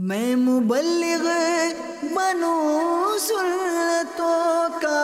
میں مبلغ بنوں سنتوں کا،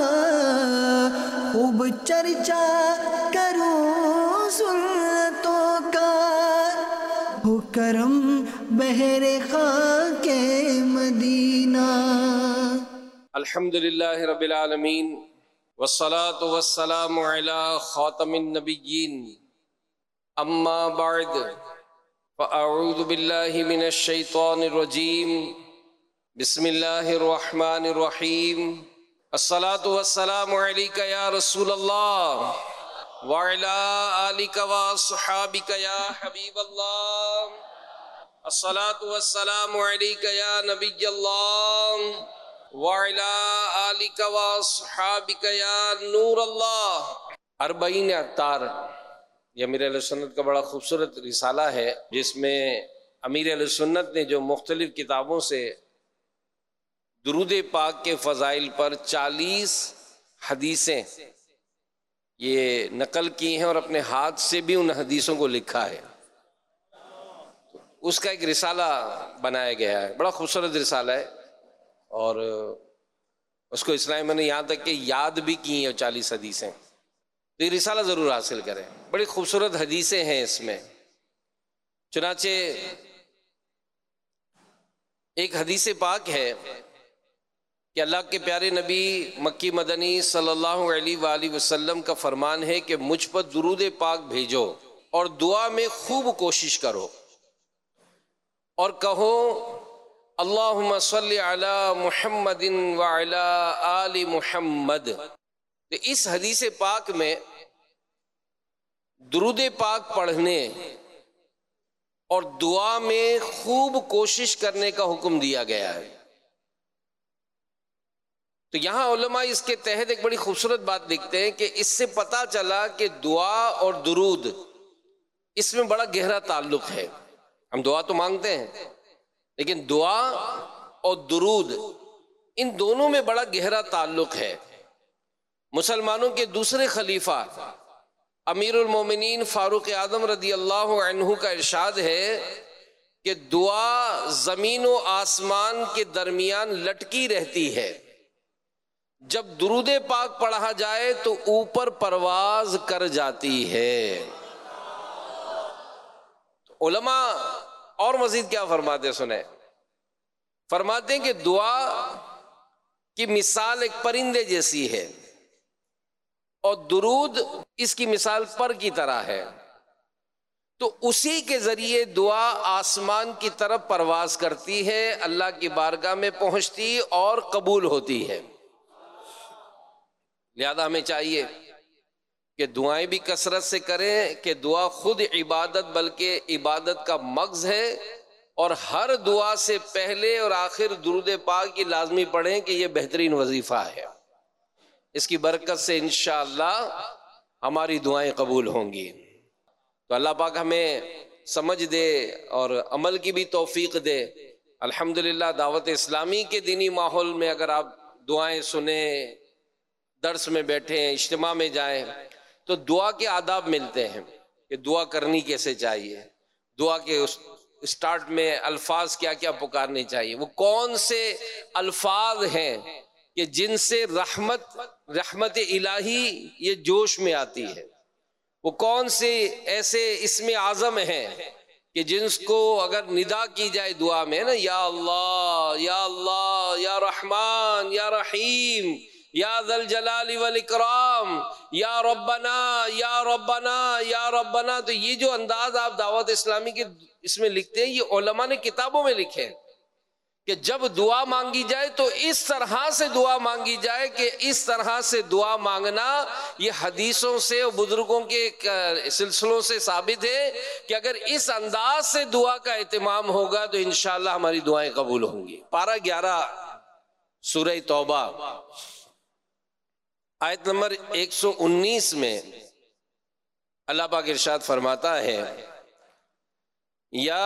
خوب چرچا کروں سنتوں کا، ہو کرم بہر خاک مدینہ۔ الحمدللہ رب العالمین والصلاة والسلام علی خاتم النبیین، اما بعد فاعوذ باللہ من الشیطان الرجیم، بسم اللہ الرحمن الرحیم۔ الصلاة والسلام علیک یا رسول اللہ وعلی آلک واصحابک یا حبیب اللہ۔ الصلاة والسلام علیک یا نبی اللہ وعلی آلک واصحابک یا نور اللہ۔ اربعین اطہار یہ امیر اہل سنت کا بڑا خوبصورت رسالہ ہے، جس میں امیر اہل سنت نے جو مختلف کتابوں سے درود پاک کے فضائل پر 40 حدیثیں یہ نقل کی ہیں اور اپنے ہاتھ سے بھی ان حدیثوں کو لکھا ہے، اس کا ایک رسالہ بنایا گیا ہے، بڑا خوبصورت رسالہ ہے، اور اس کو اسلامی میں نے یہاں تک کہ یاد بھی کی ہیں 40 حدیثیں، تو یہ رسالہ ضرور حاصل کریں، بڑی خوبصورت حدیثیں ہیں اس میں۔ چنانچہ ایک حدیث پاک ہے کہ اللہ کے پیارے نبی مکی مدنی صلی اللہ علیہ وآلہ وسلم کا فرمان ہے کہ مجھ پر درود پاک بھیجو اور دعا میں خوب کوشش کرو اور کہو اللہم صلی علی محمد وعلی آل محمد۔ تو اس حدیث پاک میں درود پاک پڑھنے اور دعا میں خوب کوشش کرنے کا حکم دیا گیا ہے۔ تو یہاں علماء اس کے تحت ایک بڑی خوبصورت بات لکھتے ہیں کہ اس سے پتہ چلا کہ دعا اور درود اس میں بڑا گہرا تعلق ہے۔ ہم دعا تو مانگتے ہیں، لیکن دعا اور درود ان دونوں میں بڑا گہرا تعلق ہے۔ مسلمانوں کے دوسرے خلیفہ امیر المومنین فاروق اعظم رضی اللہ عنہ کا ارشاد ہے کہ دعا زمین و آسمان کے درمیان لٹکی رہتی ہے، جب درود پاک پڑھا جائے تو اوپر پرواز کر جاتی ہے۔ علماء اور مزید کیا فرماتے سنیں، فرماتے ہیں کہ دعا کی مثال ایک پرندے جیسی ہے اور درود اس کی مثال پر کی طرح ہے، تو اسی کے ذریعے دعا آسمان کی طرف پرواز کرتی ہے، اللہ کی بارگاہ میں پہنچتی اور قبول ہوتی ہے۔ لہذا ہمیں چاہیے کہ دعائیں بھی کثرت سے کریں، کہ دعا خود عبادت بلکہ عبادت کا مغز ہے، اور ہر دعا سے پہلے اور آخر درود پاک کی لازمی پڑھیں کہ یہ بہترین وظیفہ ہے۔ اس کی برکت سے انشاءاللہ ہماری دعائیں قبول ہوں گی۔ تو اللہ پاک ہمیں سمجھ دے اور عمل کی بھی توفیق دے۔ الحمدللہ دعوت اسلامی کے دینی ماحول میں اگر آپ دعائیں سنیں، درس میں بیٹھیں، اجتماع میں جائیں، تو دعا کے آداب ملتے ہیں کہ دعا کرنی کیسے چاہیے، دعا کے اسٹارٹ میں الفاظ کیا کیا پکارنے چاہیے، وہ کون سے الفاظ ہیں کہ جن سے رحمت الہی یہ جوش میں آتی ہے، وہ کون سے ایسے اسم اعظم ہیں کہ جن کو اگر ندا کی جائے دعا میں نا، یا اللہ یا اللہ یا رحمان یا رحیم یا ذا الجلال والاکرام یا ربنا یا ربنا یا ربنا، تو یہ جو انداز آپ دعوت اسلامی کے اس میں لکھتے ہیں، یہ علماء نے کتابوں میں لکھے ہیں کہ جب دعا مانگی جائے تو اس طرح سے دعا مانگی جائے کہ اس طرح سے دعا مانگنا یہ حدیثوں سے اور بزرگوں کے سلسلوں سے ثابت ہے کہ اگر اس انداز سے دعا کا اہتمام ہوگا تو انشاءاللہ ہماری دعائیں قبول ہوں گی۔ پارہ 11 سورہ توبہ آیت نمبر 119 میں اللہ پاک ارشاد فرماتا ہے، یا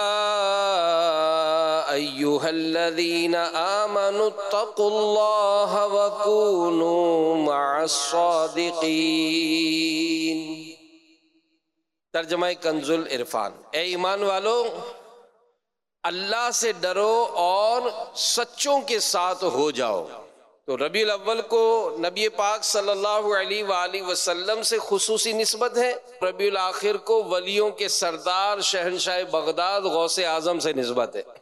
ایہا الذین آمنوا اتقوا اللہ وکونوا مع الصادقین۔ ترجمہ کنز العرفان، اے ایمان والو اللہ سے ڈرو اور سچوں کے ساتھ ہو جاؤ. تو ربیع الاول کو نبی پاک صلی اللہ علیہ وآلہ وسلم سے خصوصی نسبت ہے. ربیع الاخر کو ولیوں کے سردار شہنشاہ بغداد غوث اعظم سے نسبت ہے.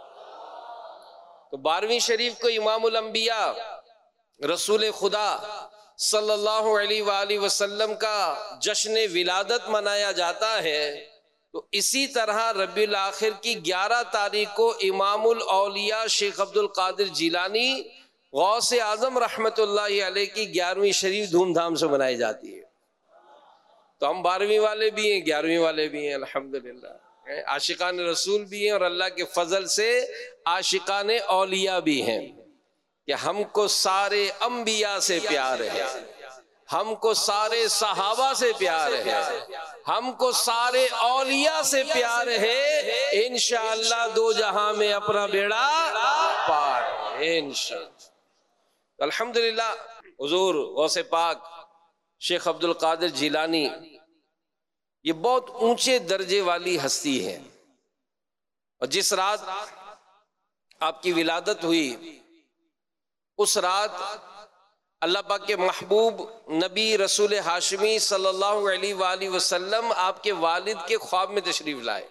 تو 12ویں شریف کو امام الانبیاء رسول خدا صلی اللہ علیہ وآلہ وسلم کا جشن ولادت منایا جاتا ہے. تو اسی طرح ربیع الاخر کی 11 تاریخ کو امام الاولیاء شیخ عبد القادر جیلانی غوث اعظم رحمت اللہ علیہ کی 11ویں شریف دھوم دھام سے منائی جاتی ہے. تو ہم 12ویں والے بھی ہیں، 11ویں والے بھی ہیں، الحمدللہ. عاشقان رسول بھی ہیں اور اللہ کے فضل سے عاشقان اولیاء بھی ہیں کہ ہم کو سارے انبیاء سے پیار ہے، ہم کو سارے صحابہ سے پیار ہے، ہم کو سارے اولیاء سے پیار ہے. انشاءاللہ دو جہاں میں اپنا بیڑا پار ہے انشاءاللہ. الحمدللہ حضور غوث پاک شیخ عبد القادر جیلانی یہ بہت اونچے درجے والی ہستی ہے. اور جس رات آپ کی ولادت ہوئی اس رات اللہ پاک کے محبوب نبی رسول ہاشمی صلی اللہ علیہ وآلہ وسلم آپ کے والد کے خواب میں تشریف لائے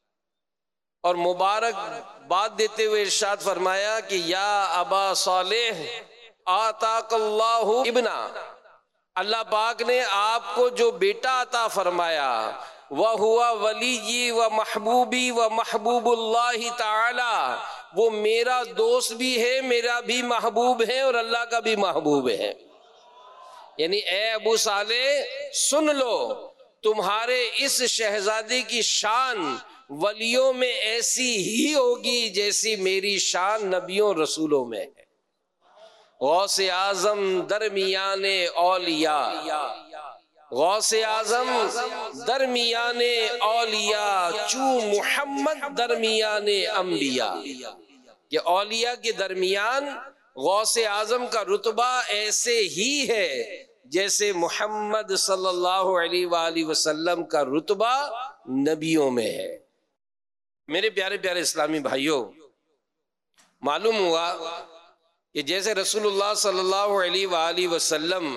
اور مبارک بات دیتے ہوئے ارشاد فرمایا کہ یا ابا صالح آتاک اللہ ابنا، اللہ پاک نے آپ کو جو بیٹا عطا فرمایا وَهُوَ وَلِيِّي وَمَحْبُوبِي وَمَحْبُوبُ اللَّهِ تعالی، وہ میرا دوست بھی ہے، میرا بھی محبوب ہے اور اللہ کا بھی محبوب ہے. یعنی اے ابو صالح سن لو، تمہارے اس شہزادی کی شان ولیوں میں ایسی ہی ہوگی جیسی میری شان نبیوں رسولوں میں ہے. غوث اعظم درمیان اولیاء، غوث اعظم درمیان اولیاء، چوں محمد درمیان انبیاء، کہ اولیاء کے درمیان غوث اعظم کا رتبہ ایسے ہی ہے جیسے محمد صلی اللہ علیہ وآلہ وسلم کا رتبہ نبیوں میں ہے. میرے پیارے پیارے اسلامی بھائیوں، معلوم ہوا کہ جیسے رسول اللہ صلی اللہ علیہ وآلہ وسلم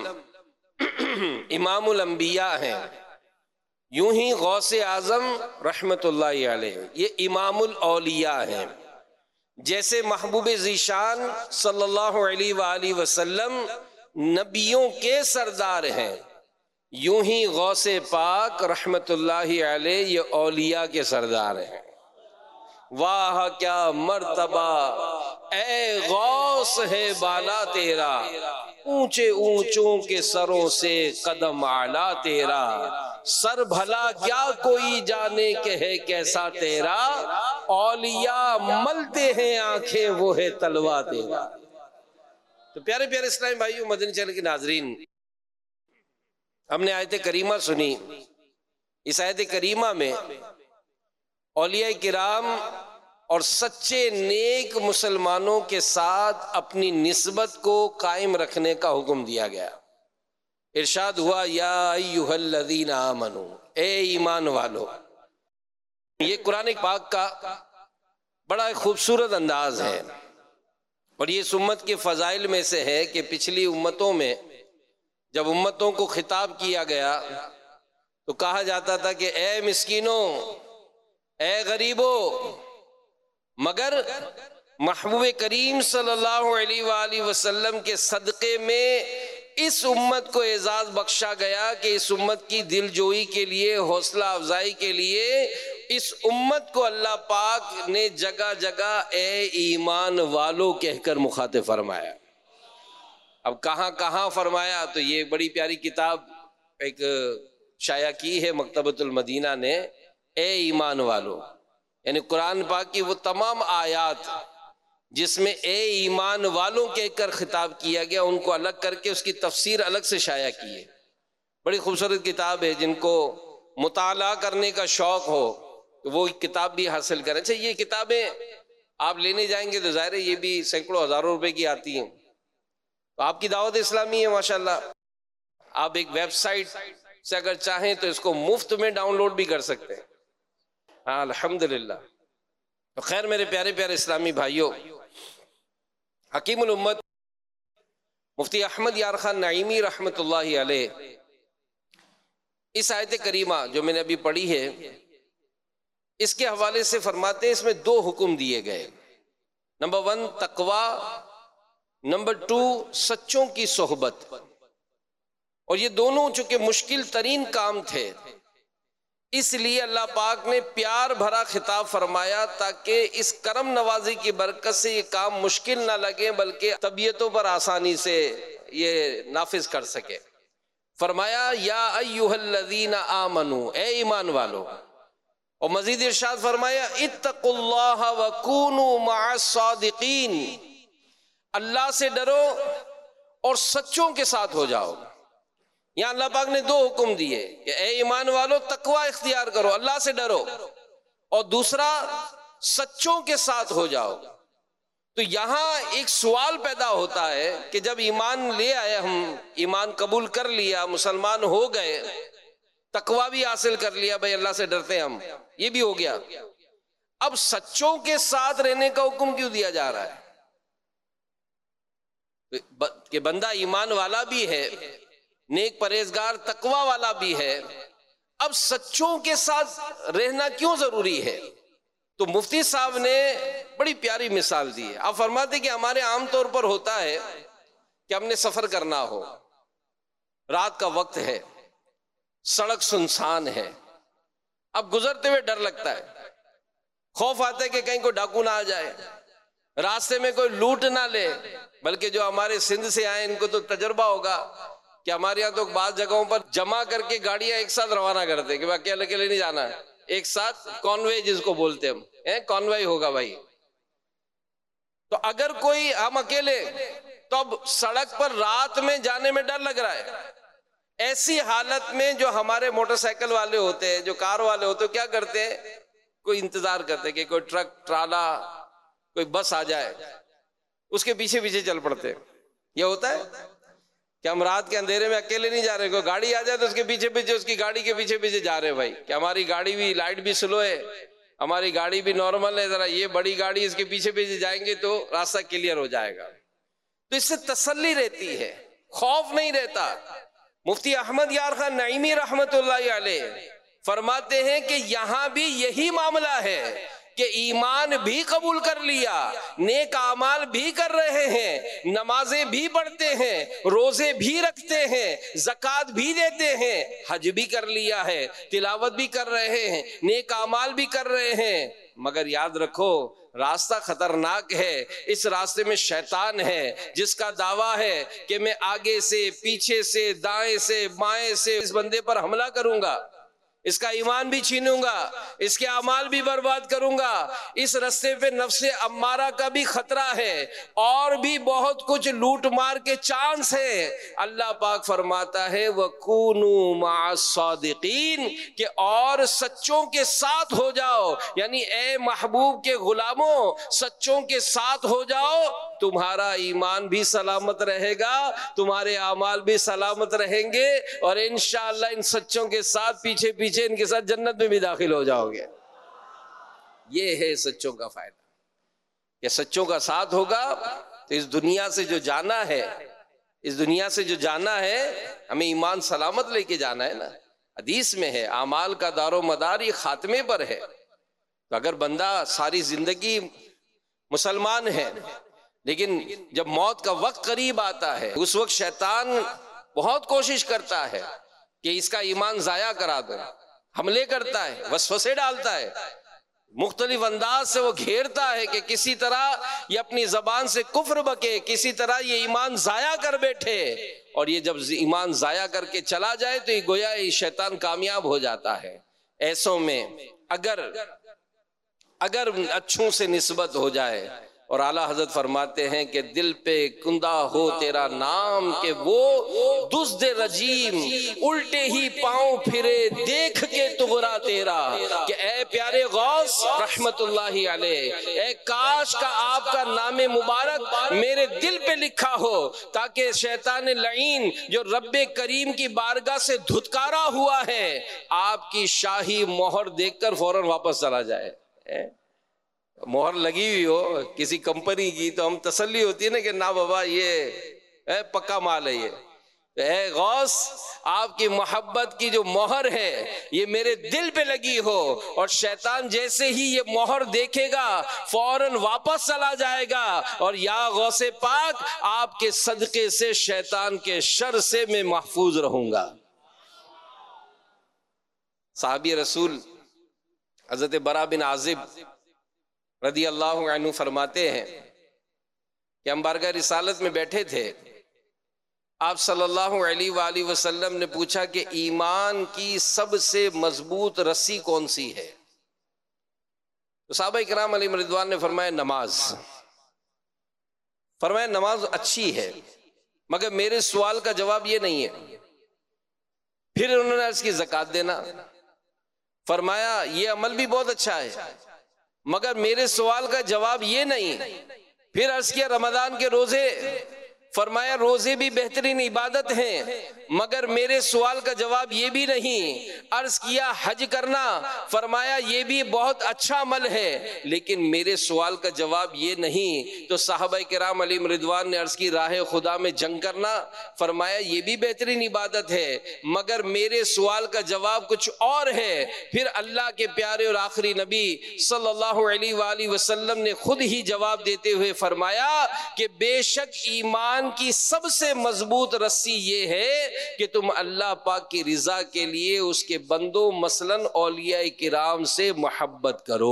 امام الانبیاء ہیں، یوں ہی غوث اعظم رحمت اللہ علیہ یہ امام الاولیاء ہیں. جیسے محبوب ذیشان صلی اللہ علیہ وآلہ وسلم نبیوں کے سردار ہیں، یوں ہی غوث پاک رحمت اللہ علیہ یہ اولیاء کے سردار ہیں. واہ کیا مرتبہ اے غوث ہے بالا تیرا، اونچے اونچوں کے سروں سے قدم اعلیٰ تیرا، سر بھلا کیا کوئی جانے کہ ہے کیسا تیرا، اولیاء ملتے ہیں آنکھیں وہ ہے تلوا تیرا. تو پیارے پیارے اسلامی بھائیوں، مدنی چینل کے ناظرین، ہم نے آیت کریمہ سنی. اس آیت کریمہ میں اولیاء کرام اور سچے نیک مسلمانوں کے ساتھ اپنی نسبت کو قائم رکھنے کا حکم دیا گیا. ارشاد ہوا یا ایھا الذین آمنو، اے ایمان والو. یہ قرآن پاک کا بڑا خوبصورت انداز ہے اور یہ اس امت کے فضائل میں سے ہے کہ پچھلی امتوں میں جب امتوں کو خطاب کیا گیا تو کہا جاتا تھا کہ اے مسکینوں، اے غریبوں، مگر محبوب کریم صلی اللہ علیہ وآلہ وسلم کے صدقے میں اس امت کو اعزاز بخشا گیا کہ اس امت کی دل جوئی کے لیے، حوصلہ افزائی کے لیے اس امت کو اللہ پاک نے جگہ جگہ اے ایمان والو کہہ کر مخاطب فرمایا. اب کہاں کہاں فرمایا؟ تو یہ بڑی پیاری کتاب ایک شائع کی ہے مکتبۃ المدینہ نے، اے ایمان والو، یعنی قرآن پاک کی وہ تمام آیات جس میں اے ایمان والوں کہہ کر خطاب کیا گیا ان کو الگ کر کے اس کی تفسیر الگ سے شائع کی ہے. بڑی خوبصورت کتاب ہے، جن کو مطالعہ کرنے کا شوق ہو تو وہ کتاب بھی حاصل کریں. اچھا، یہ کتابیں آپ لینے جائیں گے تو ظاہر ہے یہ بھی سینکڑوں ہزاروں روپے کی آتی ہیں. تو آپ کی دعوت اسلامی ہے ماشاءاللہ، آپ ایک ویب سائٹ سے اگر چاہیں تو اس کو مفت میں ڈاؤن لوڈ بھی کر سکتے ہیں. ہاں الحمدللہ. تو خیر میرے پیارے پیارے اسلامی بھائیوں، حکیم الامت مفتی احمد یار خان نعیمی رحمۃ اللہ علیہ اس آیت کریمہ جو میں نے ابھی پڑھی ہے اس کے حوالے سے فرماتے ہیں اس میں دو حکم دیے گئے، نمبر 1 تقوی، نمبر 2 سچوں کی صحبت. اور یہ دونوں چونکہ مشکل ترین کام تھے اس لیے اللہ پاک نے پیار بھرا خطاب فرمایا تاکہ اس کرم نوازی کی برکت سے یہ کام مشکل نہ لگے بلکہ طبیعتوں پر آسانی سے یہ نافذ کر سکے. فرمایا یا ایھا الذین آمنوا، اے ایمان والو. اور مزید ارشاد فرمایا اتقوا اللہ وکونوا مع الصادقین، اللہ سے ڈرو اور سچوں کے ساتھ ہو جاؤ. یہاں اللہ پاک نے دو حکم دیے کہ اے ایمان والو تقوی اختیار کرو، اللہ سے ڈرو، اور دوسرا سچوں کے ساتھ ہو جاؤ. تو یہاں ایک سوال پیدا ہوتا ہے کہ جب ایمان لے آئے، ہم ایمان قبول کر لیا، مسلمان ہو گئے، تقوی بھی حاصل کر لیا، بھائی اللہ سے ڈرتے ہیں ہم، یہ بھی ہو گیا، اب سچوں کے ساتھ رہنے کا حکم کیوں دیا جا رہا ہے؟ کہ بندہ ایمان والا بھی ہے، نیک پرہیزگار تقوی والا بھی ہے، اب سچوں کے ساتھ رہنا کیوں ضروری ہے؟ تو مفتی صاحب نے بڑی پیاری مثال دی ہے. آپ فرماتے کہ ہمارے عام طور پر ہوتا ہے کہ ہم نے سفر کرنا ہو، رات کا وقت ہے، سڑک سنسان ہے، اب گزرتے ہوئے ڈر لگتا ہے، خوف آتا ہے کہ کہیں کوئی ڈاکو نہ آ جائے، راستے میں کوئی لوٹ نہ لے. بلکہ جو ہمارے سندھ سے آئے ان کو تو تجربہ ہوگا کہ ہمارے یہاں تو بعض جگہوں پر جمع کر کے گاڑیاں ایک ساتھ روانہ کرتے کہ اکیلے اکیلے نہیں جانا ہے، ایک ساتھ کانوے جس کو بولتے ہم، کانوے ہوگا بھائی. تو اگر کوئی ہم اکیلے، تو اب سڑک پر رات میں جانے میں ڈر لگ رہا ہے. ایسی حالت میں جو ہمارے موٹر سائیکل والے ہوتے ہیں، جو کار والے ہوتے ہیں، کیا کرتے ہیں؟ کوئی انتظار کرتے ہیں کہ کوئی ٹرک، ٹرالا، کوئی بس آ جائے، اس کے پیچھے پیچھے چل پڑتے. یہ ہوتا ہے کہ ہم رات کے اندھیرے میں اکیلے نہیں جا رہے، کوئی گاڑی آ جائے تو اس کے پیچھے پیچھے، اس کی گاڑی کے پیچھے پیچھے جا رہے بھائی، کہ ہماری گاڑی بھی لائٹ بھی سلو ہے، ہماری گاڑی بھی نارمل ہے، ذرا یہ بڑی گاڑی اس کے پیچھے پیچھے جائیں گے تو راستہ کلیئر ہو جائے گا. تو اس سے تسلی رہتی ہے، خوف نہیں رہتا. مفتی احمد یار خان نعیمی رحمت اللہ علیہ فرماتے ہیں کہ یہاں بھی یہی معاملہ ہے کہ ایمان بھی قبول کر لیا، نیک اعمال بھی کر رہے ہیں، نمازیں بھی پڑھتے ہیں، روزے بھی رکھتے ہیں، زکوٰۃ بھی دیتے ہیں، حج بھی کر لیا ہے، تلاوت بھی کر رہے ہیں، نیک اعمال بھی کر رہے ہیں، مگر یاد رکھو راستہ خطرناک ہے. اس راستے میں شیطان ہے جس کا دعویٰ ہے کہ میں آگے سے، پیچھے سے، دائیں سے، بائیں سے اس بندے پر حملہ کروں گا، اس کا ایمان بھی چھینوں گا، اس کے اعمال بھی برباد کروں گا. اس راستے پہ نفس امارہ کا بھی خطرہ ہے، اور بھی بہت کچھ لوٹ مار کے چانس ہے. اللہ پاک فرماتا ہے وَكُونُوا مَعَ الصَّادِقِينَ، کہ اور سچوں کے ساتھ ہو جاؤ. یعنی اے محبوب کے غلاموں سچوں کے ساتھ ہو جاؤ، تمہارا ایمان بھی سلامت رہے گا، تمہارے اعمال بھی سلامت رہیں گے، اور انشاءاللہ ان سچوں کے ساتھ پیچھے پیچھے ان کے ساتھ جنت میں بھی داخل ہو جاؤ گے. یہ ہے سچوں کا فائدہ، کہ سچوں کا ساتھ ہوگا تو اس دنیا سے جو جانا ہے، اس دنیا سے جو جانا ہے ہمیں ایمان سلامت لے کے جانا ہے نا. حدیث میں ہے اعمال کا دار و مدار یہ خاتمے پر ہے. تو اگر بندہ ساری زندگی مسلمان ہے لیکن جب موت کا وقت قریب آتا ہے اس وقت شیطان بہت کوشش کرتا ہے کہ اس کا ایمان ضائع کرا دے، حملے کرتا ہے، وسوسے ڈالتا ہے، مختلف انداز سے وہ گھیرتا ہے کہ کسی طرح یہ اپنی زبان سے کفر بکے، کسی طرح یہ ایمان ضائع کر بیٹھے. اور یہ جب ایمان ضائع کر کے چلا جائے تو یہ گویا یہ شیطان کامیاب ہو جاتا ہے. ایسوں میں اگر اچھوں سے نسبت ہو جائے، اور اعلیٰ حضرت فرماتے ہیں کہ دل پہ کندہ ہو تیرا نام، کہ وہ دزد رجیم الٹے ہی پاؤں پھرے دیکھ کے تغرا تیرا. کہ اے پیارے غوث رحمت اللہ علیہ، اے کاش کا آپ کا نام مبارک میرے دل پہ لکھا ہو تاکہ شیطان لعین جو رب کریم کی بارگاہ سے دھتکارا ہوا ہے آپ کی شاہی مہر دیکھ کر فوراً واپس چلا جائے. مہر لگی ہوئی ہو کسی کمپنی کی تو ہم تسلی ہوتی ہے نا کہ نہ بابا یہ پکا مال ہے یہ. اے غوث آپ کی محبت کی جو مہر ہے یہ میرے دل پہ لگی ہو، اور شیطان جیسے ہی یہ مہر دیکھے گا فوراً واپس چلا جائے گا، اور یا غوث پاک آپ کے صدقے سے شیطان کے شر سے میں محفوظ رہوں گا. صحابی رسول حضرت برا بن عازب رضی اللہ عنہ فرماتے ہیں کہ ہم بارگاہ رسالت میں بیٹھے تھے، آپ صلی اللہ علیہ وآلہ وسلم نے پوچھا کہ ایمان کی سب سے مضبوط رسی کون سی ہے؟ تو صحابہ کرام علیہم رضوان نے فرمایا نماز. فرمایا نماز اچھی ہے مگر میرے سوال کا جواب یہ نہیں ہے. پھر انہوں نے عرض کی زکوٰۃ دینا. فرمایا یہ عمل بھی بہت اچھا ہے مگر میرے سوال کا جواب یہ نہیں. پھر عرض کیا رمضان کے روزے. فرمایا روزے بھی بہترین عبادت ہیں مگر میرے سوال کا جواب یہ بھی نہیں. عرض کیا حج کرنا. فرمایا یہ بھی بہت اچھا عمل ہے لیکن میرے سوال کا جواب یہ نہیں. تو صحابہ کرام علیہم رضوان نے عرض کی راہ خدا میں جنگ کرنا. فرمایا یہ بھی بہترین عبادت ہے مگر میرے سوال کا جواب کچھ اور ہے. پھر اللہ کے پیارے اور آخری نبی صلی اللہ علیہ وآلہ وسلم نے خود ہی جواب دیتے ہوئے فرمایا کہ بے شک ایمان کی سب سے مضبوط رسی یہ ہے کہ تم اللہ پاک کی رضا کے لیے اس کے بندوں مثلاً اولیاء کرام سے محبت کرو.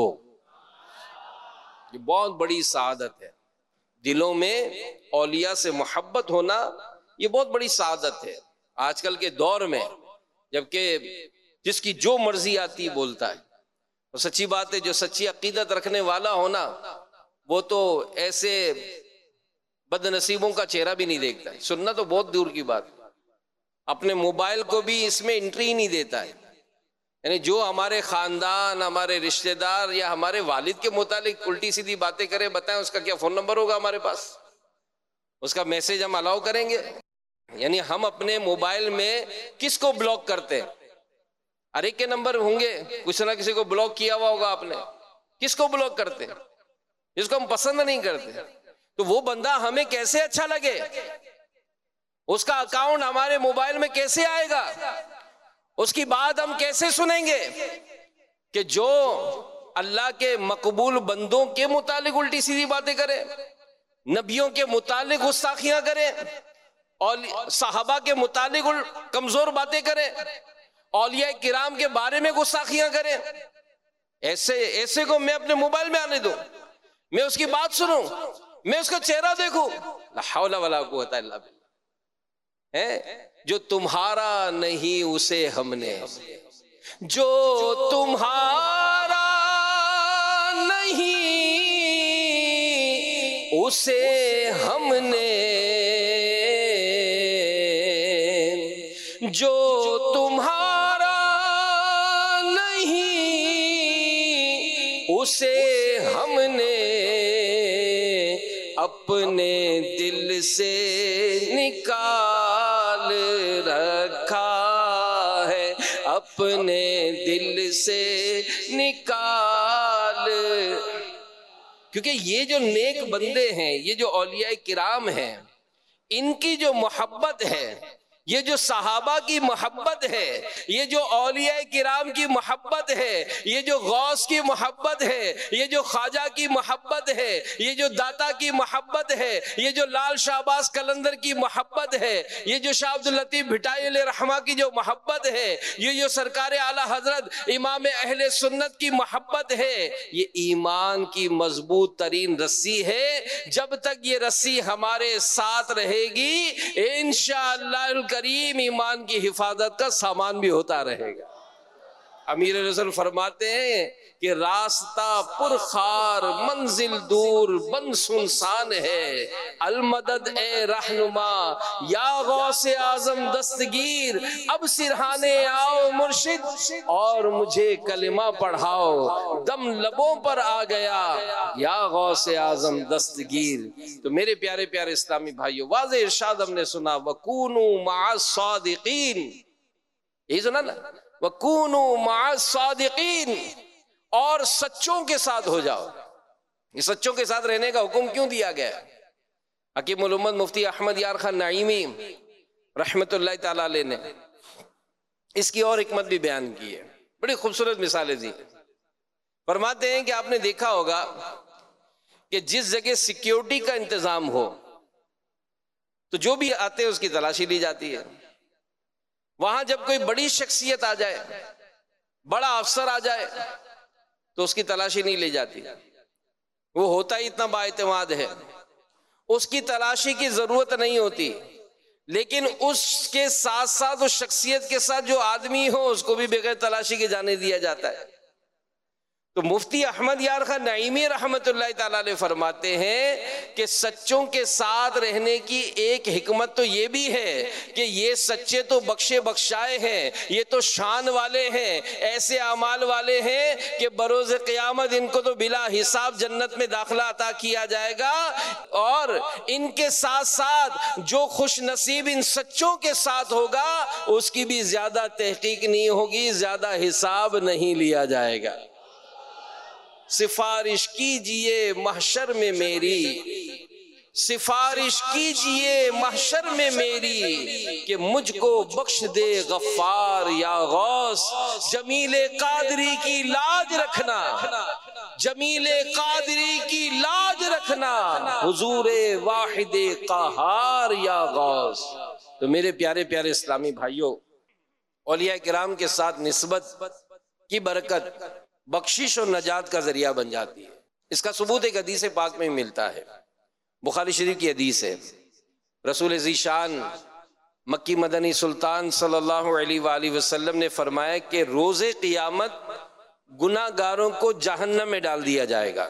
یہ بہت بڑی سعادت ہے. دلوں میں اولیاء سے محبت ہونا یہ بہت بڑی سعادت ہے. آج کل کے دور میں جبکہ جس کی جو مرضی آتی بولتا ہے، اور سچی بات ہے جو سچی عقیدت رکھنے والا ہونا وہ تو ایسے بد نصیبوں کا چہرہ بھی نہیں دیکھتا ہے. سننا تو بہت دور کی بات، اپنے موبائل کو بھی اس میں انٹری ہی نہیں دیتا ہے. یعنی جو ہمارے خاندان، ہمارے رشتہ دار یا ہمارے والد کے متعلق الٹی سیدھی باتیں کرے، بتائیں اس کا کیا فون نمبر ہوگا ہمارے پاس؟ اس کا میسج ہم الاؤ کریں گے؟ یعنی ہم اپنے موبائل میں کس کو بلاک کرتے ہیں؟ ہر ایک کے نمبر ہوں گے، کسی نہ کسی کو بلاک کیا ہوا ہوگا آپ نے. کس کو بلاک کرتے ہیں؟ جس کو ہم پسند نہیں کرتے. تو وہ بندہ ہمیں کیسے اچھا لگے؟ اس کا اکاؤنٹ ہمارے موبائل میں کیسے آئے گا؟ اس کی بات ہم کیسے سنیں گے کہ جو اللہ کے مقبول بندوں کے متعلق الٹی سیدھی باتیں کرے، نبیوں کے متعلق گستاخیاں کرے، اور صحابہ کے متعلق کمزور باتیں کرے، اولیاء کرام کے بارے میں گستاخیاں کرے. ایسے کو میں اپنے موبائل میں آنے دوں؟ میں اس کی بات سنوں؟ میں اس کا چہرہ دیکھوں؟ لا حول ولا قوت الا باللہ. جو تمہارا نہیں اسے ہم نے، جو تمہارا نہیں اسے ہم نے، جو تمہارا نہیں اسے ہم نے اپنے دل سے نکال رکھا ہے، اپنے دل سے نکال. کیونکہ یہ جو نیک بندے ہیں، یہ جو اولیاء کرام ہیں، ان کی جو محبت ہے، یہ جو صحابہ کی محبت ہے، یہ جو اولیاء کرام کی محبت ہے، یہ جو غوث کی محبت ہے، یہ جو خواجہ کی محبت ہے، یہ جو داتا کی محبت ہے، یہ جو لال شاہ عباس قلندر کی محبت ہے، یہ جو شاہ عبداللطیف بھٹائی علیہ رحمہ کی جو محبت ہے، یہ جو سرکار اعلیٰ حضرت امام اہل سنت کی محبت ہے، یہ ایمان کی مضبوط ترین رسی ہے. جب تک یہ رسی ہمارے ساتھ رہے گی انشاءاللہ کریم ایمان کی حفاظت کا سامان بھی ہوتا رہے گا. امیر رسول فرماتے ہیں کہ راستہ پرخار منزل دور بن سنسان ہے، المدد اے رہنما یا غوث اعظم دستگیر، اب سرہانے آؤ مرشد اور مجھے کلمہ پڑھاؤ، دم لبوں پر آ گیا یا غوث اعظم دستگیر. تو میرے پیارے پیارے اسلامی بھائیو، واضح ارشاد ہم نے سنا وَكُونُوا مَعَ الصَّادِقِينَ، یہی سنا نا، وَكُونُوا مَعَ الصَّادِقِينَ، اور سچوں کے ساتھ ہو جاؤ. یہ سچوں کے ساتھ رہنے کا حکم کیوں دیا گیا؟ حکیم الامت مفتی احمد یار خان نعیمی رحمت اللہ تعالی علیہ نے اس کی اور حکمت بھی بیان کی ہے، بڑی خوبصورت مثالیں دی۔ فرماتے ہیں کہ آپ نے دیکھا ہوگا کہ جس جگہ سیکیورٹی کا انتظام ہو تو جو بھی آتے ہیں اس کی تلاشی لی جاتی ہے۔ وہاں جب کوئی بڑی شخصیت آ جائے، بڑا افسر آ جائے تو اس کی تلاشی نہیں لی جاتی، وہ ہوتا ہی اتنا با اعتماد ہے، اس کی تلاشی کی ضرورت نہیں ہوتی، لیکن اس کے ساتھ ساتھ اس شخصیت کے ساتھ جو آدمی ہو اس کو بھی بغیر تلاشی کے جانے دیا جاتا ہے۔ تو مفتی احمد یار خان نعیمی رحمت اللہ تعالیٰ علیہ فرماتے ہیں کہ سچوں کے ساتھ رہنے کی ایک حکمت تو یہ بھی ہے کہ یہ سچے تو بخشے بخشائے ہیں، یہ تو شان والے ہیں، ایسے اعمال والے ہیں کہ بروز قیامت ان کو تو بلا حساب جنت میں داخلہ عطا کیا جائے گا، اور ان کے ساتھ ساتھ جو خوش نصیب ان سچوں کے ساتھ ہوگا اس کی بھی زیادہ تحقیق نہیں ہوگی، زیادہ حساب نہیں لیا جائے گا۔ سفارش کیجئے محشر میں میری، سفارش کیجئے محشر میں میری، کہ مجھ کو بخش دے غفار یا غوث، جمیل قادری کی لاج رکھنا، جمیل قادری کی لاج رکھنا، حضور واحد قہار یا غوث۔ تو میرے پیارے پیارے اسلامی بھائیوں، اولیاء کرام کے ساتھ نسبت کی برکت بخشش اور نجات کا ذریعہ بن جاتی ہے۔ اس کا ثبوت ایک حدیث پاک میں ملتا ہے، بخاری شریف کی حدیث ہے۔ رسول ذیشان مکی مدنی سلطان صلی اللہ علیہ وآلہ وسلم نے فرمایا کہ روز قیامت گناہ گاروں کو جہنم میں ڈال دیا جائے گا۔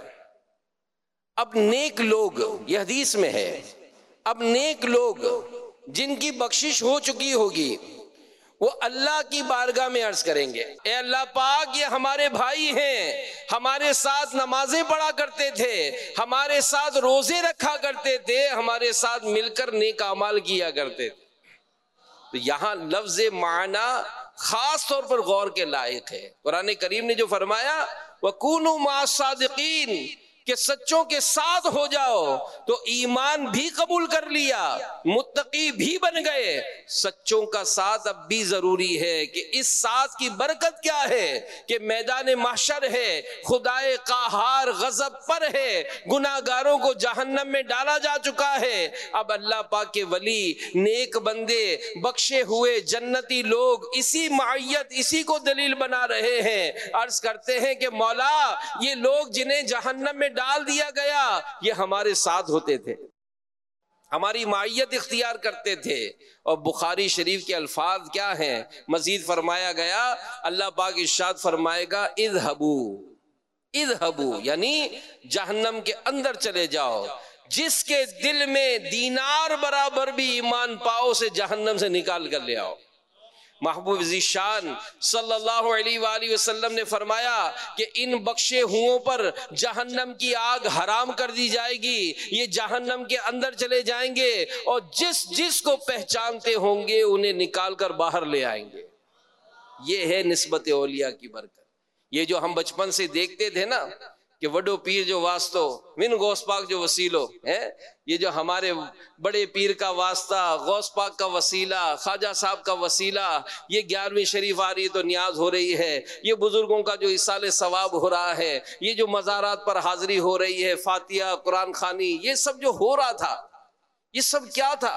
اب نیک لوگ، یہ حدیث میں ہے، اب نیک لوگ جن کی بخشش ہو چکی ہوگی وہ اللہ کی بارگاہ میں عرض کریں گے، اے اللہ پاک یہ ہمارے بھائی ہیں، ہمارے ساتھ نمازیں پڑھا کرتے تھے، ہمارے ساتھ روزے رکھا کرتے تھے، ہمارے ساتھ مل کر نیک اعمال کیا کرتے تھے۔ تو یہاں لفظ معنی خاص طور پر غور کے لائق ہے۔ قرآن کریم نے جو فرمایا وَكُونُوا مَعَ الصَّادِقِينَ، کہ سچوں کے ساتھ ہو جاؤ، تو ایمان بھی قبول کر لیا، متقی بھی بن گئے۔ سچوں کا ساتھ اب بھی ضروری ہے کہ اس ساتھ کی برکت کیا ہے کہ میدان محشر ہے، خدائے قہار غضب پر ہے، گناہ گاروں کو جہنم میں ڈالا جا چکا ہے۔ اب اللہ پاک کے ولی، نیک بندے، بخشے ہوئے جنتی لوگ اسی معیت، اسی کو دلیل بنا رہے ہیں، عرض کرتے ہیں کہ مولا یہ لوگ جنہیں جہنم میں ڈال دیا گیا یہ ہمارے ساتھ ہوتے تھے، ہماری معیت اختیار کرتے تھے۔ اور بخاری شریف کے الفاظ کیا ہیں؟ مزید فرمایا گیا، اللہ پاک ارشاد فرمائے گا اذهبوا، اذهبوا یعنی جہنم کے اندر چلے جاؤ، جس کے دل میں دینار برابر بھی ایمان پاؤ سے جہنم سے نکال کر لے آؤ۔ محبوب ذیشان صلی اللہ علیہ وآلہ وسلم نے فرمایا کہ ان بخشے ہوں پر جہنم کی آگ حرام کر دی جائے گی، یہ جہنم کے اندر چلے جائیں گے اور جس جس کو پہچانتے ہوں گے انہیں نکال کر باہر لے آئیں گے۔ یہ ہے نسبت اولیاء کی برکت۔ یہ جو ہم بچپن سے دیکھتے تھے نا کہ وڈو پیر جو واسطو من غوث پاک جو وسیلو ہے، یہ جو ہمارے بڑے پیر کا واسطہ، غوث پاک کا وسیلہ، خواجہ صاحب کا وسیلہ، یہ 11ویں شریف آ رہی ہے تو نیاز ہو رہی ہے، یہ بزرگوں کا جو ایصال ثواب ہو رہا ہے، یہ جو مزارات پر حاضری ہو رہی ہے، فاتحہ، قرآن خوانی، یہ سب جو ہو رہا تھا یہ سب کیا تھا؟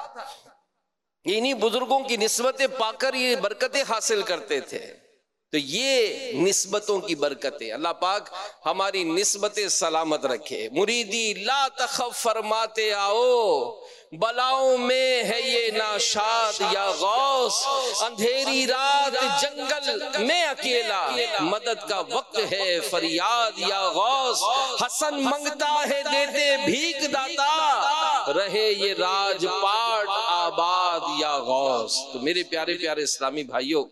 انہی بزرگوں کی نسبتیں پا کر یہ برکتیں حاصل کرتے تھے۔ تو یہ نسبتوں کی برکت ہے۔ اللہ پاک ہماری نسبتیں سلامت رکھے۔ مریدی لا تخف فرماتے آؤ، بلاؤں میں ہے یہ ناشاد یا غوث، اندھیری رات جنگل میں اکیلا، مدد کا وقت ہے فریاد یا غوث، حسن منگتا ہے دیتے بھیک داتا، رہے یہ راج پاٹ آباد یا غوث۔ تو میرے پیارے پیارے اسلامی بھائیوں،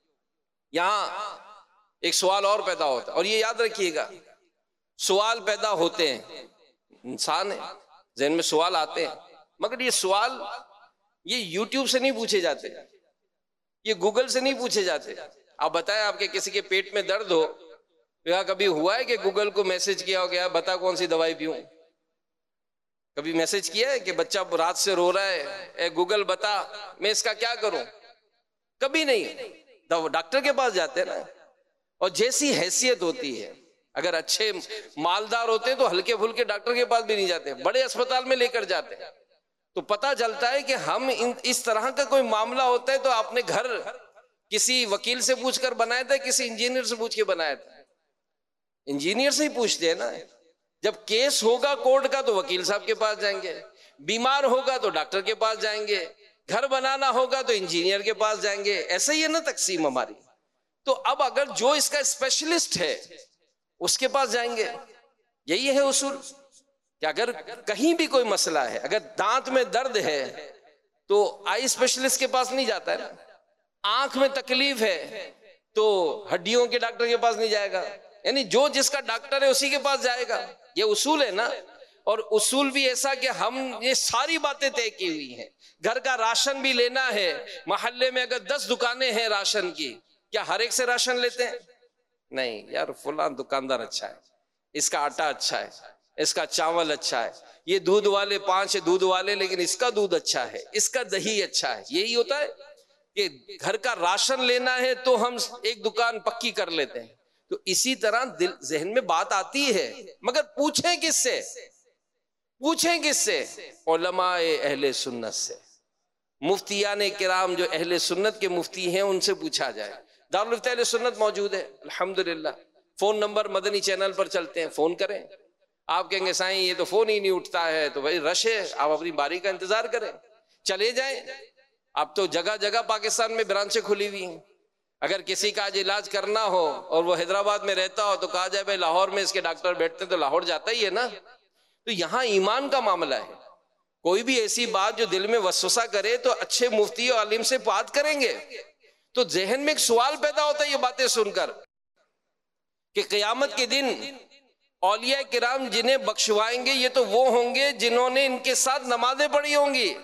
یہاں ایک سوال اور پیدا ہوتا ہے، اور یہ یاد رکھیے گا، سوال پیدا ہوتے ہیں، انسان ہے، ذہن میں سوال آتے ہیں، مگر یہ سوال یہ یوٹیوب سے نہیں پوچھے جاتے، یہ گوگل سے نہیں پوچھے جاتے۔ آپ بتائیں آپ کے کسی کے پیٹ میں درد ہو، یا کبھی ہوا ہے کہ گوگل کو میسج کیا ہو گیا بتا کون سی دوائی پیوں؟ کبھی میسج کیا ہے کہ بچہ رات سے رو رہا ہے، اے گوگل بتا میں اس کا کیا کروں؟ کبھی نہیں، ڈاکٹر کے پاس جاتے ہیں نا، اور جیسی حیثیت ہوتی ہے، اگر اچھے مالدار ہوتے ہیں تو ہلکے پھلکے ڈاکٹر کے پاس بھی نہیں جاتے، بڑے اسپتال میں لے کر جاتے ہیں، تو پتہ چلتا ہے کہ ہم اس طرح کا کوئی معاملہ ہوتا ہے تو آپ نے گھر کسی وکیل سے پوچھ کر بنایا تھا، کسی انجینئر سے پوچھ کے بنایا تھا؟ انجینئر سے ہی پوچھتے ہیں نا، جب کیس ہوگا کورٹ کا تو وکیل صاحب کے پاس جائیں گے، بیمار ہوگا تو ڈاکٹر کے پاس جائیں گے، گھر بنانا ہوگا تو انجینئر کے پاس جائیں گے، ایسا ہی ہے نا تقسیم ہماری۔ تو اب اگر جو اس کا اسپیشلسٹ ہے اس کے پاس جائیں گے، یہی ہے اصول کہ اگر کہیں بھی کوئی مسئلہ ہے، اگر دانت میں درد ہے تو آئی اسپیشلسٹ کے پاس نہیں جاتا ہے نا، آنکھ میں تکلیف ہے تو ہڈیوں کے ڈاکٹر کے پاس نہیں جائے گا، یعنی جو جس کا ڈاکٹر ہے اسی کے پاس جائے گا، یہ اصول ہے نا۔ اور اصول بھی ایسا کہ ہم یہ ساری باتیں طے کی ہوئی ہیں، گھر کا راشن بھی لینا ہے، محلے میں اگر 10 دکانیں ہیں راشن کی، کیا ہر ایک سے راشن لیتے ہیں؟ نہیں یار، فلاں دکاندار اچھا ہے، اس کا آٹا اچھا ہے، اس کا چاول اچھا ہے، یہ دودھ والے 5 دودھ والے لیکن اس کا دودھ اچھا ہے، اس کا دہی اچھا ہے، یہی ہوتا ہے کہ گھر کا راشن لینا ہے تو ہم ایک دکان پکی کر لیتے ہیں۔ تو اسی طرح ذہن میں بات آتی ہے، مگر پوچھیں کس سے؟ پوچھیں کس سے؟ علماء اہل سنت سے، مفتیان کرام جو اہل سنت کے مفتی ہیں ان سے پوچھا جائے۔ دارالفتہ اہل سنت موجود ہے الحمدللہ، فون نمبر مدنی چینل پر چلتے ہیں، فون کریں۔ آپ کہیں گے سائیں یہ تو فون ہی نہیں اٹھتا ہے، تو بھائی رش ہے، آپ اپنی باری کا انتظار کریں، چلے جائیں۔ اب تو جگہ جگہ پاکستان میں برانچیں کھلی ہوئی ہیں، اگر کسی کا آج علاج کرنا ہو اور وہ حیدرآباد میں رہتا ہو تو کہا جائے بھائی لاہور میں اس کے ڈاکٹر بیٹھتے ہیں تو لاہور جاتا ہی ہے نا۔ تو یہاں ایمان کا معاملہ ہے، کوئی بھی ایسی بات جو دل میں وسوسہ کرے تو اچھے مفتی اور عالم سے بات کریں گے۔ تو ذہن میں ایک سوال پیدا ہوتا ہے یہ باتیں سن کر کہ قیامت کے دن اولیاء کرام جنہیں بخشوائیں گے یہ تو وہ ہوں گے جنہوں نے ان کے ساتھ نمازیں پڑھی ہوں گی،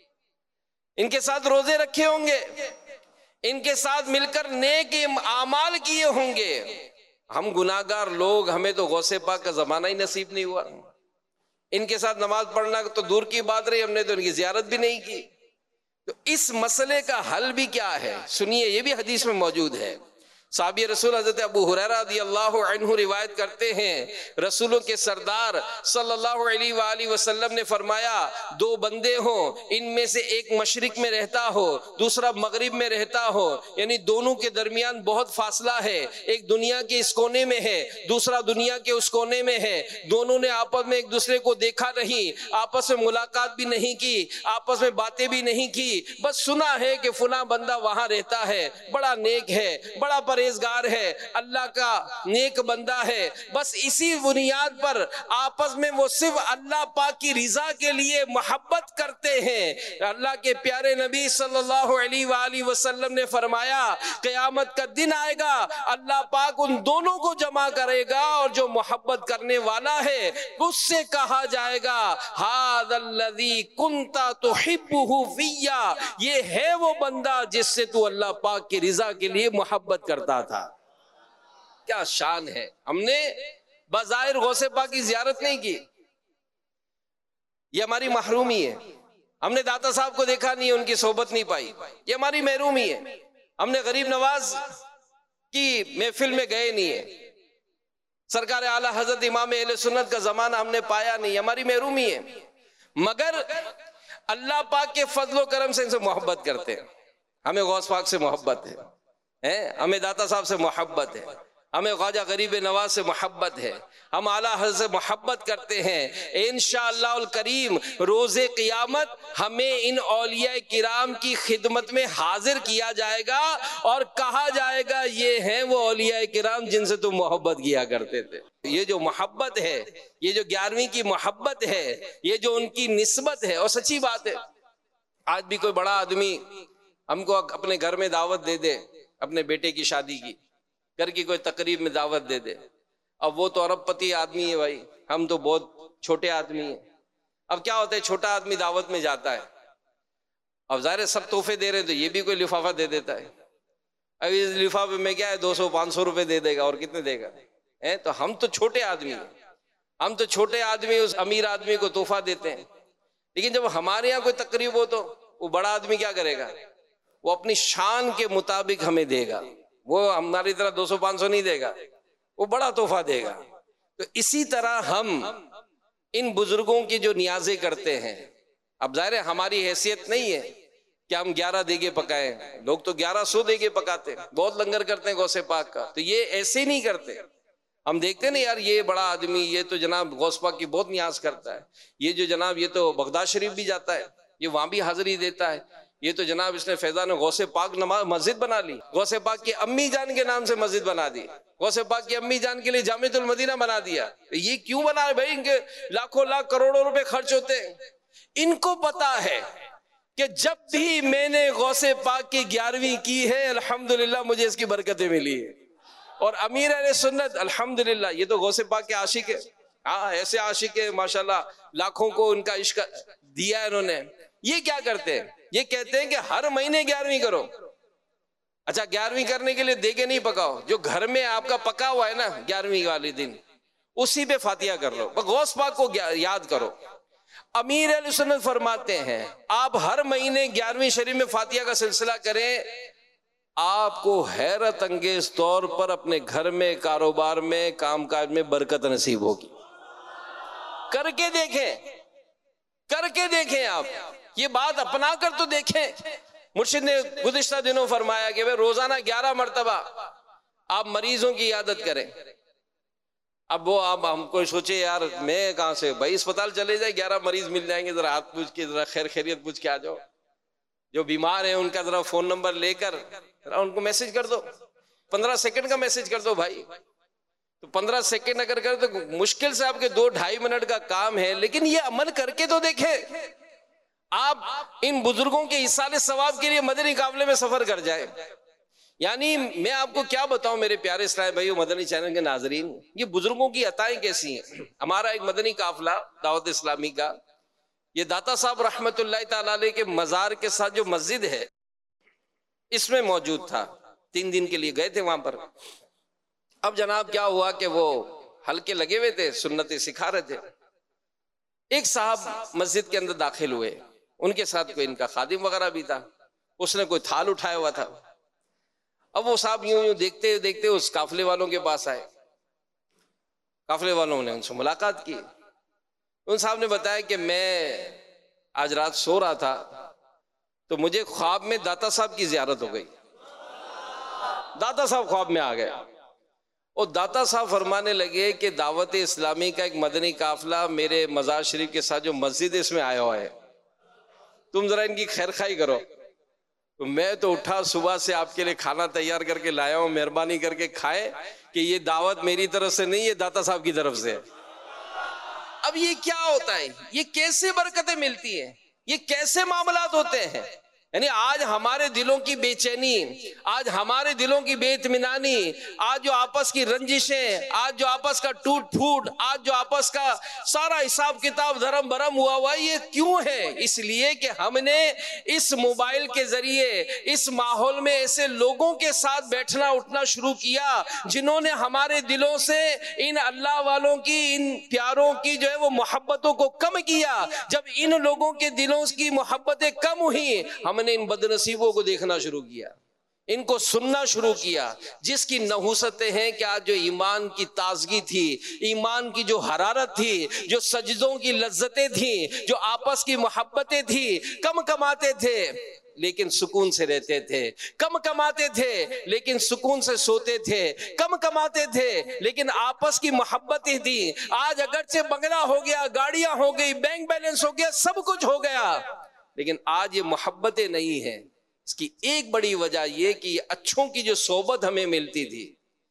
ان کے ساتھ روزے رکھے ہوں گے، ان کے ساتھ مل کر نیک اعمال کیے ہوں گے۔ ہم گناہگار لوگ، ہمیں تو غوث پاک کا زمانہ ہی نصیب نہیں ہوا، ان کے ساتھ نماز پڑھنا تو دور کی بات رہی، ہم نے تو ان کی زیارت بھی نہیں کی۔ تو اس مسئلے کا حل بھی کیا ہے؟ سنیے، یہ بھی حدیث میں موجود ہے۔ صحابی رسول حضرت ابو ہریرہ رضی اللہ عنہ روایت کرتے ہیں، رسولوں کے سردار صلی اللہ علیہ وآلہ وسلم نے فرمایا، 2 بندے ہوں، ان میں سے ایک مشرق میں رہتا ہو دوسرا مغرب میں رہتا ہو، یعنی دونوں کے درمیان بہت فاصلہ ہے، ایک دنیا کے اس کونے میں ہے دوسرا دنیا کے اس کونے میں ہے، دونوں نے آپس میں ایک دوسرے کو دیکھا نہیں، آپس میں ملاقات بھی نہیں کی، آپس میں باتیں بھی نہیں کی، بس سنا ہے کہ فلاں بندہ وہاں رہتا ہے، بڑا نیک ہے، بڑا پرہیزگار ہے، اللہ کا نیک بندہ ہے، بس اسی بنیاد پر آپس میں وہ صرف اللہ پاک کی رضا کے لیے محبت کرتے ہیں۔ اللہ کے پیارے نبی صلی اللہ علیہ وآلہ وسلم نے فرمایا، قیامت کا دن آئے گا، اللہ پاک ان دونوں کو جمع کرے گا اور جو محبت کرنے والا ہے اس سے کہا جائے گا، ھذا الذی کنت تحبہ فیہ، یہ ہے وہ بندہ جس سے تو اللہ پاک کی رضا کے لیے محبت کرتا تھا۔ کیا شان ہے! ہم نے بظاہر غوث پاک کی زیارت نہیں کی، یہ ہماری محرومی ہے۔ ہم نے داتا صاحب کو دیکھا نہیں، ان کی صحبت نہیں پائی، یہ ہماری محرومی ہے۔ ہم نے غریب نواز کی محفل میں گئے نہیں ہیں، سرکار اعلی حضرت امام اہل سنت کا زمانہ ہم نے پایا نہیں، ہماری محرومی ہے۔ مگر اللہ پاک کے فضل و کرم سے ان سے محبت کرتے ہیں، ہمیں غوث پاک سے محبت ہے، ہمیں داتا صاحب سے محبت ہے، ہمیں خواجہ غریب نواز سے محبت ہے، ہم اعلیٰ حضرت سے محبت کرتے ہیں۔ انشاءاللہ الکریم روز قیامت ہمیں ان اولیاء کرام کی خدمت میں حاضر کیا جائے گا اور کہا جائے گا یہ ہیں وہ اولیاء کرام جن سے تم محبت کیا کرتے تھے۔ یہ جو محبت ہے، یہ جو 11ویں کی محبت ہے، یہ جو ان کی نسبت ہے، اور سچی بات ہے، آج بھی کوئی بڑا آدمی ہم کو اپنے گھر میں دعوت دے دے، اپنے بیٹے کی شادی کی، گھر کی کوئی تقریب میں دعوت دے دے، اب وہ تو ارب پتی آدمی ہے بھائی، ہم تو بہت چھوٹے آدمی ہیں۔ اب کیا ہوتا ہے، چھوٹا آدمی دعوت میں جاتا ہے، اب ظاہر سب تحفے دے رہے ہیں تو یہ بھی کوئی لفافہ دے دیتا ہے، اب اس لفافے میں کیا ہے 200-500 روپے دے دے گا، اور کتنے دے گا؟ ہیں تو ہم تو چھوٹے آدمی ہیں، ہم تو چھوٹے آدمی اس امیر آدمی کو تحفہ دیتے ہیں، لیکن جب ہمارے یہاں کوئی تقریب ہو تو وہ بڑا آدمی کیا کرے گا؟ وہ اپنی شان کے مطابق ہمیں دے گا، وہ ہماری طرح 200-500 نہیں دے گا، وہ بڑا تحفہ دے گا۔ تو اسی طرح ہم ان بزرگوں کی جو نیازیں کرتے ہیں، اب ظاہر ہے ہماری حیثیت نہیں ہے کہ ہم 11 دیگے پکائیں، لوگ تو 1100 دیگے پکاتے ہیں، بہت لنگر کرتے ہیں غوث پاک کا، تو یہ ایسے نہیں کرتے۔ ہم دیکھتے ہیں نا یار یہ بڑا آدمی، یہ تو جناب غوث پاک کی بہت نیاز کرتا ہے، یہ جو جناب یہ تو بغداد شریف بھی جاتا ہے، یہ وہاں بھی حاضری دیتا ہے، یہ تو جناب اس نے فیضان غوث پاک مسجد بنا لی، غوث پاک کی امی جان کے نام سے مسجد بنا دی، غوث پاک کی امی جان کے لیے جامعۃ المدینہ بنا دیا۔ یہ کیوں بنا ہے بھائی؟ ان کے لاکھوں لاکھ کروڑوں روپے خرچ ہوتے ہیں۔ ان کو پتا ہے کہ جب بھی میں نے غوث پاک کی 11ویں کی ہے الحمدللہ مجھے اس کی برکتیں ملی ہیں، اور امیر اہل سنت الحمدللہ یہ تو غوث پاک کے عاشق ہے، ہاں ایسے عاشق ہے ماشاءاللہ، لاکھوں کو ان کا عشق دیا ہے انہوں نے۔ یہ کیا کرتے ہیں؟ یہ کہتے ہیں کہ ہر مہینے 11ویں کرو۔ اچھا 11ویں کرنے کے لیے دیگے نہیں پکاؤ، جو گھر میں آپ کا پکا ہوا ہے نا 11ویں والے دن اسی پہ فاتحہ کر لو، غوث پاک کو یاد کرو۔ امیر اہل سنت فرماتے ہیں آپ ہر مہینے 11ویں شریف میں فاتحہ کا سلسلہ کریں، آپ کو حیرت انگیز طور پر اپنے گھر میں، کاروبار میں، کام کاج میں برکت نصیب ہوگی۔ کر کے دیکھیں، کر کے دیکھیں، آپ یہ بات اپنا کر تو دیکھیں۔ مرشد نے گزشتہ دنوں فرمایا کہ روزانہ 11 مرتبہ آپ مریضوں کی عیادت کریں۔ اب وہ آپ ہم کوئی سوچے یار میں کہاں سے بھائی اسپتال چلے جائے 11 مریض مل جائیں گے، ذرا ہاتھ پوچھ کے ذرا خیر خیریت پوچھ کے آ جاؤ۔ جو بیمار ہیں ان کا ذرا فون نمبر لے کر ان کو میسج کر دو، 15 سیکنڈ کا میسج کر دو بھائی۔ تو 15 سیکنڈ اگر کر تو مشکل سے آپ کے 2-2.5 منٹ کا کام ہے، لیکن یہ عمل کر کے تو دیکھیں۔ آپ ان بزرگوں کے ایصال ثواب کے لیے مدنی قافلے میں سفر کر جائیں۔ یعنی میں آپ کو کیا بتاؤں میرے پیارے اسلامی بھائیو، مدنی چینل کے ناظرین، یہ بزرگوں کی عطائیں کیسی ہیں۔ ہمارا ایک مدنی قافلہ دعوت اسلامی کا، یہ داتا صاحب رحمت اللہ تعالی علیہ کے مزار کے ساتھ جو مسجد ہے اس میں موجود تھا، 3 دن کے لیے گئے تھے وہاں پر۔ اب جناب کیا ہوا کہ وہ حلقے لگے ہوئے تھے، سنتیں سکھا رہے تھے۔ ایک صاحب مسجد کے اندر داخل ہوئے، ان کے ساتھ کوئی ان کا خادم وغیرہ بھی تھا، اس نے کوئی تھال اٹھایا ہوا تھا۔ اب وہ صاحب یوں دیکھتے دیکھتے اس قافلے والوں کے پاس آئے، قافلے والوں نے ان سے ملاقات کی۔ ان صاحب نے بتایا کہ میں آج رات سو رہا تھا تو مجھے خواب میں داتا صاحب کی زیارت ہو گئی، داتا صاحب خواب میں آ گئے، اور داتا صاحب فرمانے لگے کہ دعوت اسلامی کا ایک مدنی قافلہ میرے مزار شریف کے ساتھ جو مسجد ہے اس میں آیا ہوا ہے، تم ذرا ان کی خیر خواہی کرو۔ تو میں تو اٹھا صبح سے آپ کے لیے کھانا تیار کر کے لایا ہوں، مہربانی کر کے کھائے، کہ یہ دعوت میری طرف سے نہیں، یہ داتا صاحب کی طرف سے۔ اب یہ کیا ہوتا ہے؟ یہ کیسے برکتیں ملتی ہیں؟ یہ کیسے معاملات ہوتے ہیں؟ یعنی آج ہمارے دلوں کی بے چینی، آج ہمارے دلوں کی بے اطمینانی، آج جو آپس کی رنجشیں، آج جو آپس کا ٹوٹ پھوٹ، آج جو آپس کا سارا حساب کتاب دھرم برم ہوا ہوا، یہ کیوں ہے؟ اس لیے کہ ہم نے اس موبائل کے ذریعے اس ماحول میں ایسے لوگوں کے ساتھ بیٹھنا اٹھنا شروع کیا جنہوں نے ہمارے دلوں سے ان اللہ والوں کی، ان پیاروں کی جو ہے وہ محبتوں کو کم کیا۔ جب ان لوگوں کے دلوں کی محبتیں کم ہوئی، ہم نے ان بد نصیبوں کو دیکھنا شروع کیا، ان کو سننا شروع کیا، جس کی نحوستیں ہیں کہ آج جو ایمان کی تازگی تھی، ایمان کی جو حرارت تھی، جو سجدوں کی لذتیں تھیں، جو آپس کی محبتیں تھیں، کم کماتے تھے لیکن سکون سے رہتے تھے، کم کماتے تھے لیکن سکون سے سوتے تھے، کم کماتے تھے لیکن آپس کی محبتیں تھیں۔ آج اگرچہ بنگلہ ہو گیا، گاڑیاں ہو گئی، بینک بیلنس ہو گیا، سب کچھ ہو گیا، لیکن آج یہ محبتیں نہیں ہیں۔ اس کی ایک بڑی وجہ یہ کہ یہ اچھوں کی جو صحبت ہمیں ملتی تھی،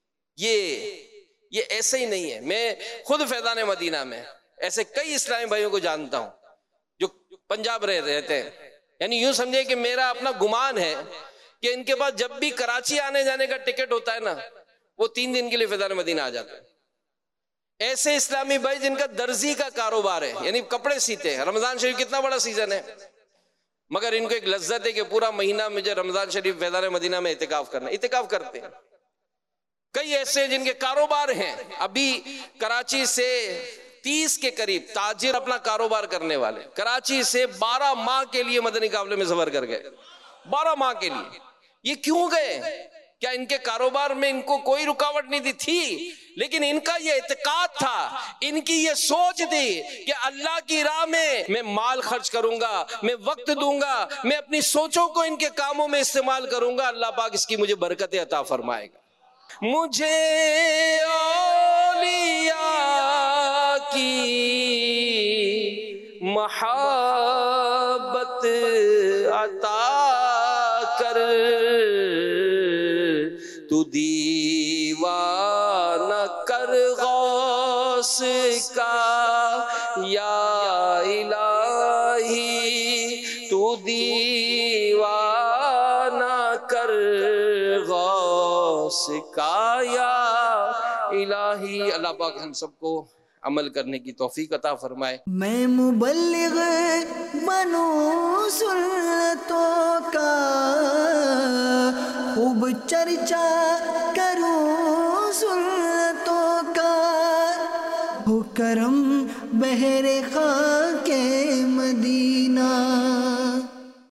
یہ ایسے ہی نہیں ہے۔ میں خود فیضان مدینہ میں ایسے کئی اسلامی بھائیوں کو جانتا ہوں جو پنجاب رہتے ہیں، یعنی یوں سمجھے کہ میرا اپنا گمان ہے کہ ان کے پاس جب بھی کراچی آنے جانے کا ٹکٹ ہوتا ہے نا، وہ 3 دن کے لیے فیضان مدینہ آ جاتے ہیں۔ ایسے اسلامی بھائی جن کا درزی کا کاروبار ہے، یعنی کپڑے سیتے ہیں، رمضان شریف کتنا بڑا سیزن ہے، مگر ان کو ایک لذت ہے کہ پورا مہینہ مجھے رمضان شریف فیضان مدینہ میں اعتکاف کرنا، اعتکاف کرتے ہیں۔ کئی ایسے جن کے کاروبار ہیں، ابھی کراچی سے 30 کے قریب تاجر اپنا کاروبار کرنے والے کراچی سے 12 ماہ کے لیے مدنی قافلے میں سفر کر گئے، 12 ماہ کے لیے۔ یہ کیوں گئے؟ کیا ان کے کاروبار میں ان کو کوئی رکاوٹ نہیں تھی؟ لیکن ان کا یہ اعتقاد تھا، ان کی یہ سوچ تھی کہ اللہ کی راہ میں مال خرچ کروں گا، میں وقت دوں گا، میں اپنی سوچوں کو ان کے کاموں میں استعمال کروں گا، اللہ پاک اس کی مجھے برکت عطا فرمائے گا۔ مجھے اولیاء کی محبت عطا کر، تو دیوانہ کر غوث کا یا الہی، تو دیوانہ کر غوث کا یا الہی۔ اللہ پاک ہم سب کو عمل کرنے کی توفیق عطا فرمائے۔ میں مبلغ بنوں سنتوں کا، خوب چرچا کروں سنتوں کا، ہو کرم بہر خاک مدینہ۔